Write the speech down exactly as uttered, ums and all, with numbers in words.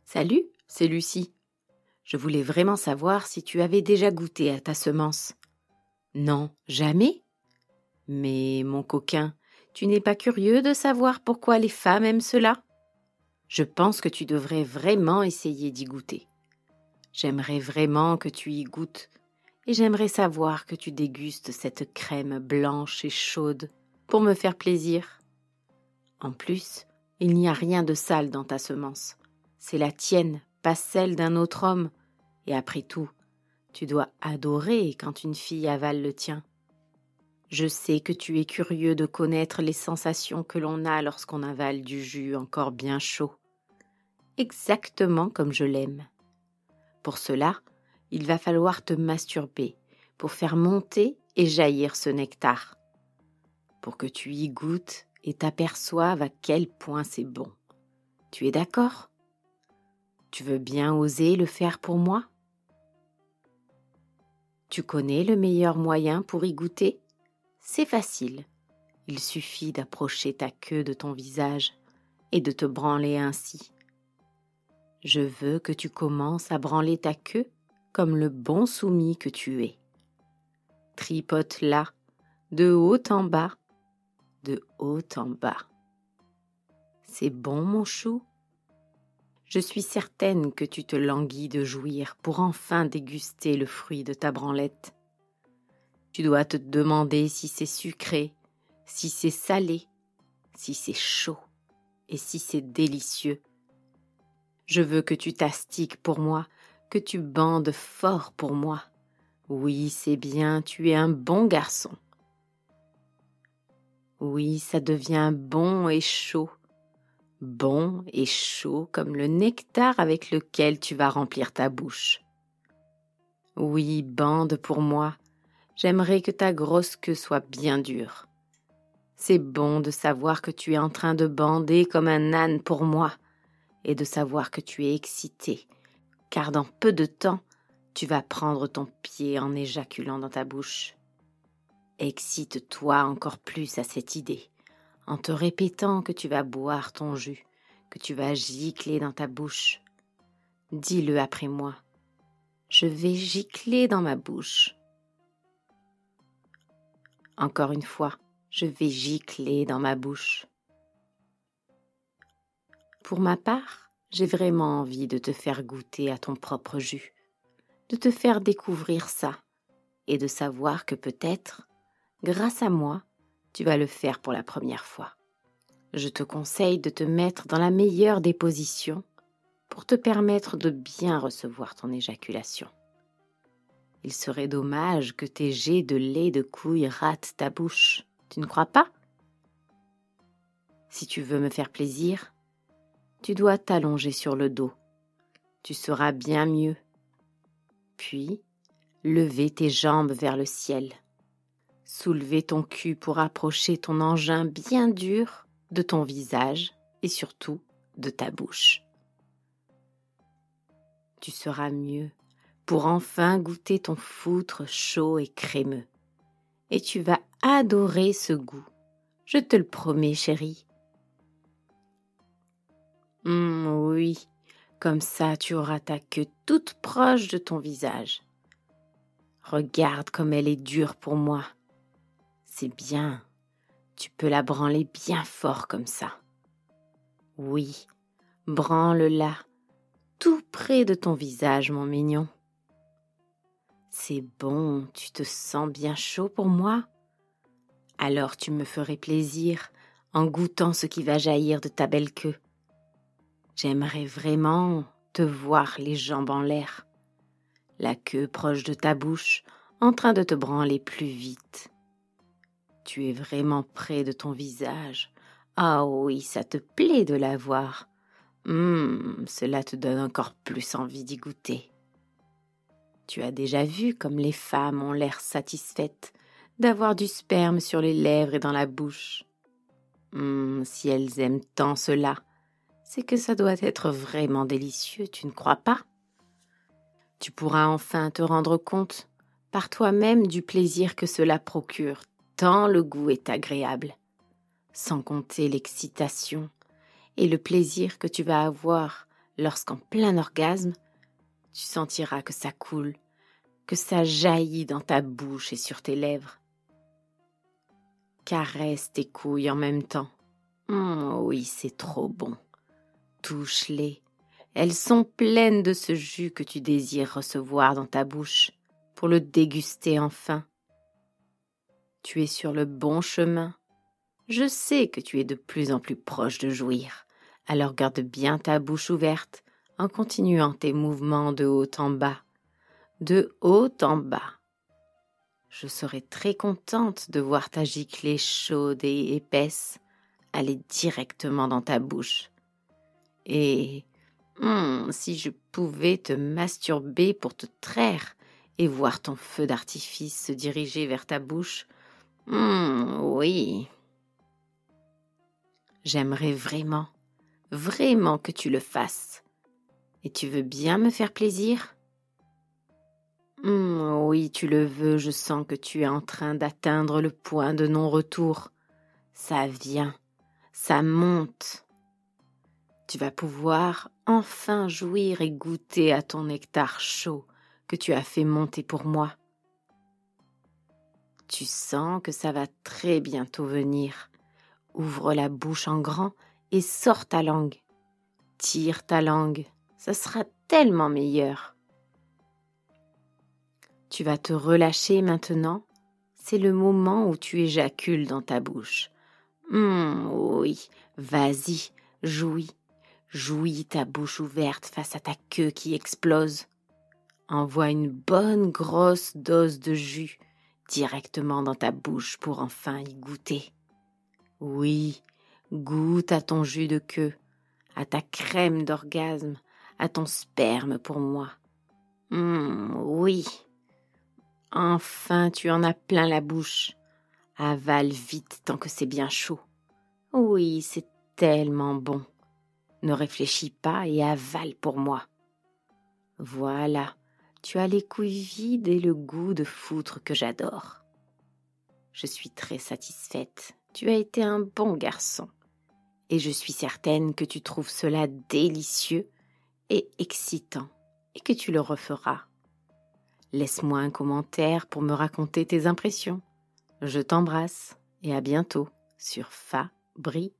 Salut, c'est Lucie. Je voulais vraiment savoir si tu avais déjà goûté à ta semence. Non, jamais? Mais mon coquin, tu n'es pas curieux de savoir pourquoi les femmes aiment cela? Je pense que tu devrais vraiment essayer d'y goûter. J'aimerais vraiment que tu y goûtes et j'aimerais savoir que tu dégustes cette crème blanche et chaude pour me faire plaisir. En plus, il n'y a rien de sale dans ta semence. C'est la tienne, pas celle d'un autre homme. Et après tout, tu dois adorer quand une fille avale le tien. Je sais que tu es curieux de connaître les sensations que l'on a lorsqu'on avale du jus encore bien chaud. Exactement comme je l'aime. Pour cela, il va falloir te masturber pour faire monter et jaillir ce nectar. Pour que tu y goûtes et t'aperçoives à quel point c'est bon. Tu es d'accord? Tu veux bien oser le faire pour moi? Tu connais le meilleur moyen pour y goûter? C'est facile. Il suffit d'approcher ta queue de ton visage et de te branler ainsi. Je veux que tu commences à branler ta queue comme le bon soumis que tu es. Tripote là, de haut en bas, de haut en bas. C'est bon, mon chou? Je suis certaine que tu te languis de jouir pour enfin déguster le fruit de ta branlette. Tu dois te demander si c'est sucré, si c'est salé, si c'est chaud et si c'est délicieux. Je veux que tu t'astiques pour moi, que tu bandes fort pour moi. Oui, c'est bien, tu es un bon garçon. Oui, ça devient bon et chaud. Bon et chaud comme le nectar avec lequel tu vas remplir ta bouche. Oui, bande pour moi. J'aimerais que ta grosse queue soit bien dure. C'est bon de savoir que tu es en train de bander comme un âne pour moi et de savoir que tu es excité, car dans peu de temps, tu vas prendre ton pied en éjaculant dans ta bouche. Excite-toi encore plus à cette idée, en te répétant que tu vas boire ton jus, que tu vas gicler dans ta bouche. Dis-le après moi. Je vais gicler dans ma bouche. Encore une fois, je vais gicler dans ma bouche. Pour ma part, j'ai vraiment envie de te faire goûter à ton propre jus, de te faire découvrir ça et de savoir que peut-être, grâce à moi, tu vas le faire pour la première fois. Je te conseille de te mettre dans la meilleure des positions pour te permettre de bien recevoir ton éjaculation. Il serait dommage que tes jets de lait de couille ratent ta bouche, tu ne crois pas? Si tu veux me faire plaisir, tu dois t'allonger sur le dos. Tu seras bien mieux. Puis, lever tes jambes vers le ciel. Soulever ton cul pour approcher ton engin bien dur de ton visage et surtout de ta bouche. Tu seras mieux pour enfin goûter ton foutre chaud et crémeux. Et tu vas adorer ce goût. Je te le promets, chérie. Mmh, oui, comme ça tu auras ta queue toute proche de ton visage. Regarde comme elle est dure pour moi. C'est bien, tu peux la branler bien fort comme ça. Oui, branle-la, tout près de ton visage, mon mignon. C'est bon, tu te sens bien chaud pour moi? Alors tu me ferais plaisir en goûtant ce qui va jaillir de ta belle queue. J'aimerais vraiment te voir les jambes en l'air, la queue proche de ta bouche, en train de te branler plus vite. Tu es vraiment près de ton visage. Ah oui, ça te plaît de la voir. Hum, cela te donne encore plus envie d'y goûter. Tu as déjà vu comme les femmes ont l'air satisfaites d'avoir du sperme sur les lèvres et dans la bouche. Hum, si elles aiment tant cela, c'est que ça doit être vraiment délicieux, tu ne crois pas? Tu pourras enfin te rendre compte par toi-même du plaisir que cela procure, tant le goût est agréable, sans compter l'excitation et le plaisir que tu vas avoir lorsqu'en plein orgasme, tu sentiras que ça coule, que ça jaillit dans ta bouche et sur tes lèvres. Caresse tes couilles en même temps. Mmh, oui, c'est trop bon. Touche-les. Elles sont pleines de ce jus que tu désires recevoir dans ta bouche pour le déguster enfin. Tu es sur le bon chemin. Je sais que tu es de plus en plus proche de jouir. Alors garde bien ta bouche ouverte en continuant tes mouvements de haut en bas. De haut en bas. Je serai très contente de voir ta giclée chaude et épaisse aller directement dans ta bouche. Et hum, si je pouvais te masturber pour te traire et voir ton feu d'artifice se diriger vers ta bouche, hum, oui. J'aimerais vraiment, vraiment que tu le fasses. Et tu veux bien me faire plaisir ? Hum, oui, tu le veux, je sens que tu es en train d'atteindre le point de non-retour. Ça vient, ça monte. Tu vas pouvoir enfin jouir et goûter à ton nectar chaud que tu as fait monter pour moi. Tu sens que ça va très bientôt venir. Ouvre la bouche en grand et sors ta langue. Tire ta langue, ça sera tellement meilleur. Tu vas te relâcher maintenant. C'est le moment où tu éjacules dans ta bouche. Hum, oui, vas-y, jouis. Jouis ta bouche ouverte face à ta queue qui explose. Envoie une bonne grosse dose de jus directement dans ta bouche pour enfin y goûter. Oui, goûte à ton jus de queue, à ta crème d'orgasme, à ton sperme pour moi. Hum, oui. Enfin, tu en as plein la bouche. Avale vite tant que c'est bien chaud. Oui, c'est tellement bon. Ne réfléchis pas et avale pour moi. Voilà, tu as les couilles vides et le goût de foutre que j'adore. Je suis très satisfaite. Tu as été un bon garçon. Et je suis certaine que tu trouves cela délicieux et excitant et que tu le referas. Laisse-moi un commentaire pour me raconter tes impressions. Je t'embrasse et à bientôt sur Fabri.